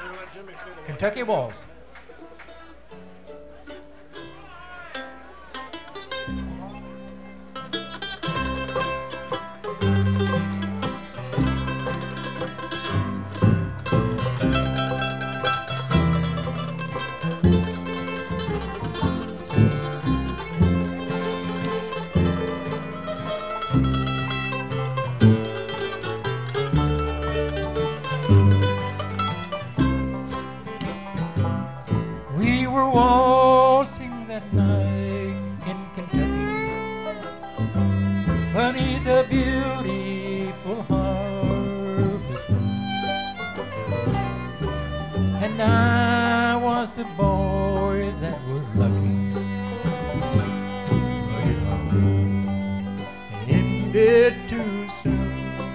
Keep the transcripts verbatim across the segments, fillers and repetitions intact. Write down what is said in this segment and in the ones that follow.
Kentucky Waltz. We were waltzing that night in Kentucky beneath a beautiful harvest moon, and I was the boy that was lucky, but it all ended too soon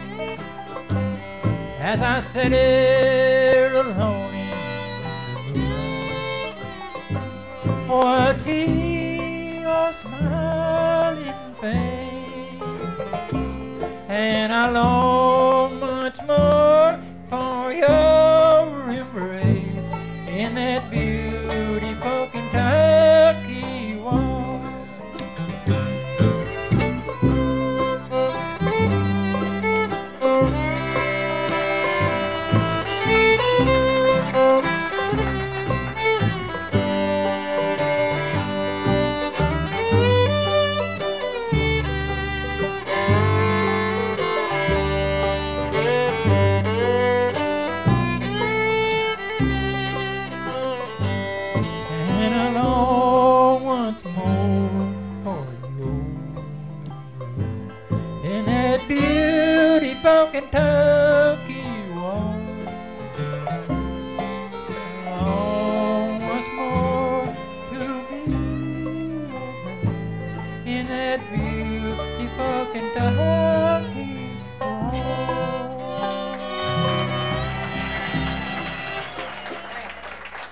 as I sat here alone in the moonlight. Was he your smiling face? And I long much more for your embrace in that beautiful Kentucky waltz. And I long once more for you in that beautiful Kentucky waltz. I long once more to be in that beautiful Kentucky.